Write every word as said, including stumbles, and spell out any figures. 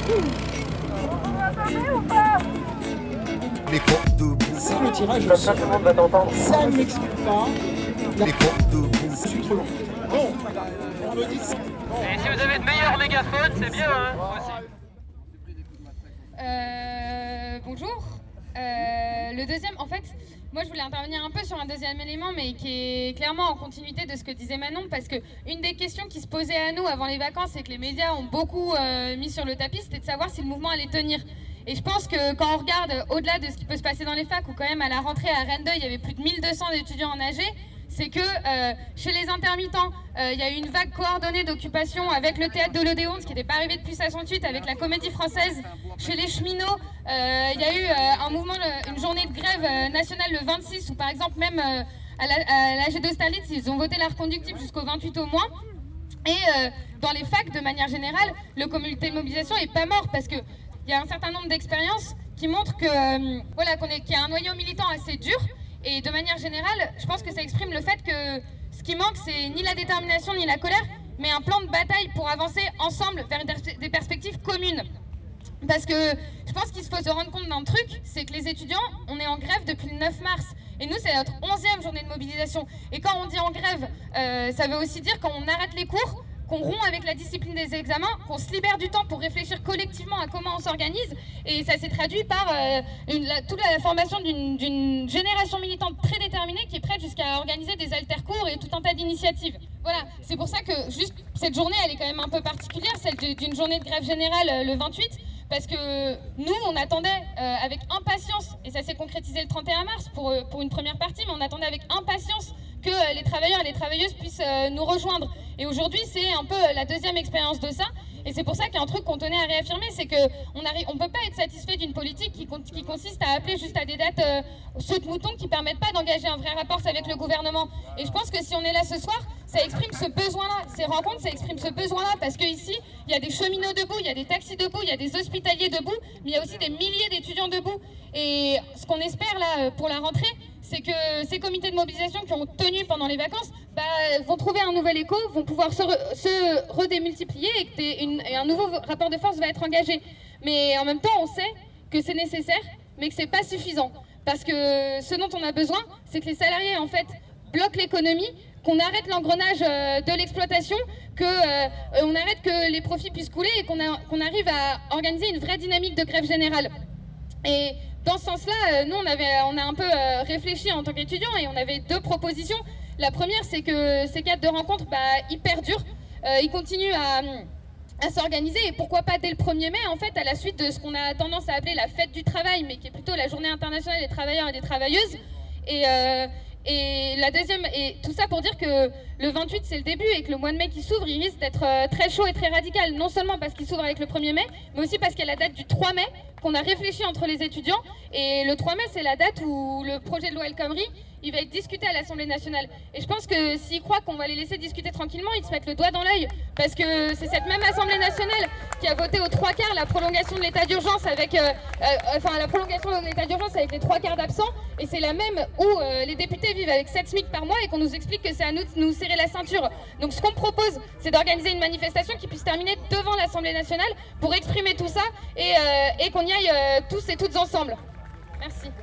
Les portes de boue. C'est le tirage au sort. Ça ne m'explique pas. Les portes de boue. Trop long. Bon, on me dit ça. Et si vous avez de meilleurs mégaphones, c'est bien, hein, aussi. Euh, bonjour. Euh, le deuxième, en fait, moi je voulais intervenir un peu sur un deuxième élément, mais qui est clairement en continuité de ce que disait Manon, parce que une des questions qui se posait à nous avant les vacances et que les médias ont beaucoup euh, mis sur le tapis, c'était de savoir si le mouvement allait tenir. Et je pense que quand on regarde au-delà de ce qui peut se passer dans les facs, où quand même à la rentrée à Rennes deux, il y avait plus de mille deux cents étudiants en A G, c'est que euh, chez les intermittents, euh, il y a eu une vague coordonnée d'occupation avec le théâtre de l'Odéon, ce qui n'était pas arrivé depuis soixante-huit, avec la Comédie Française. Chez les cheminots, euh, il y a eu euh, un mouvement, une journée de grève euh, nationale le vingt-six, où par exemple même euh, à l'A G d'Austerlitz, ils ont voté la reconductible jusqu'au vingt-huit au moins. Et euh, dans les facs, de manière générale, le comité de mobilisation n'est pas mort, parce qu'il y a un certain nombre d'expériences qui montrent que, euh, voilà, qu'on est, qu'il y a un noyau militant assez dur. Et de manière générale, je pense que ça exprime le fait que ce qui manque, c'est ni la détermination ni la colère, mais un plan de bataille pour avancer ensemble vers des perspectives communes. Parce que je pense qu'il faut se rendre compte d'un truc, c'est que les étudiants, on est en grève depuis le neuf mars. Et nous, c'est notre onzième journée de mobilisation. Et quand on dit en grève, euh, ça veut aussi dire quand on arrête les cours, qu'on rompt avec la discipline des examens, qu'on se libère du temps pour réfléchir collectivement à comment on s'organise. Et ça s'est traduit par euh, une, la, toute la formation d'une, d'une génération militante très déterminée qui est prête jusqu'à organiser des altercours et tout un tas d'initiatives. Voilà, c'est pour ça que juste cette journée, elle est quand même un peu particulière, celle de, d'une journée de grève générale euh, le vingt-huit, parce que nous, on attendait euh, avec impatience, et ça s'est concrétisé le trente et un mars pour, euh, pour une première partie, mais on attendait avec impatience que euh, les travailleurs et les travailleuses puissent euh, nous rejoindre. Et aujourd'hui, c'est un peu euh, la deuxième expérience de ça. Et c'est pour ça qu'il y a un truc qu'on tenait à réaffirmer, c'est qu'on ne peut pas être satisfait d'une politique qui, qui consiste à appeler juste à des dates euh, sautes moutons qui ne permettent pas d'engager un vrai rapport avec le gouvernement. Et je pense que si on est là ce soir, ça exprime ce besoin-là. Ces rencontres, ça exprime ce besoin-là, parce qu'ici, il y a des cheminots debout, il y a des taxis debout, il y a des hospitaliers debout, mais il y a aussi des milliers d'étudiants debout. Et ce qu'on espère là pour la rentrée, c'est que ces comités de mobilisation qui ont tenu pendant les vacances bah, vont trouver un nouvel écho, vont pouvoir se, re, se redémultiplier et que des, une, et un nouveau rapport de force va être engagé. Mais en même temps, on sait que c'est nécessaire, mais que c'est pas suffisant. Parce que ce dont on a besoin, c'est que les salariés en fait bloquent l'économie, qu'on arrête l'engrenage euh, de l'exploitation, qu'on euh, arrête que les profits puissent couler et qu'on, a, qu'on arrive à organiser une vraie dynamique de grève générale. Et dans ce sens-là, nous, on, avait, on a un peu euh, réfléchi en tant qu'étudiants et on avait deux propositions. La première, c'est que ces cadres de rencontre, bah, ils perdurent, euh, ils continuent à, à s'organiser et pourquoi pas dès le premier mai, en fait, à la suite de ce qu'on a tendance à appeler la fête du travail, mais qui est plutôt la journée internationale des travailleurs et des travailleuses. Et, euh, et, la deuxième, et tout ça pour dire que le vingt-huit, c'est le début et que le mois de mai qui s'ouvre, il risque d'être euh, très chaud et très radical, non seulement parce qu'il s'ouvre avec le premier mai, mais aussi parce qu'il y a la date du trois mai, qu'on a réfléchi entre les étudiants, et le trois mai, c'est la date où le projet de loi El Khomri, il va être discuté à l'Assemblée nationale. Et je pense que s'ils croient qu'on va les laisser discuter tranquillement, ils se mettent le doigt dans l'œil, parce que c'est cette même Assemblée nationale qui a voté aux trois quarts la prolongation de l'état d'urgence avec, euh, euh, enfin la prolongation de l'état d'urgence avec les trois quarts d'absents, et c'est la même où euh, les députés vivent avec sept SMIC par mois et qu'on nous explique que c'est à nous de nous serrer la ceinture. Donc ce qu'on propose, c'est d'organiser une manifestation qui puisse terminer devant l'Assemblée nationale pour exprimer tout ça et, euh, et qu'on y aille euh, tous et toutes ensemble. Merci.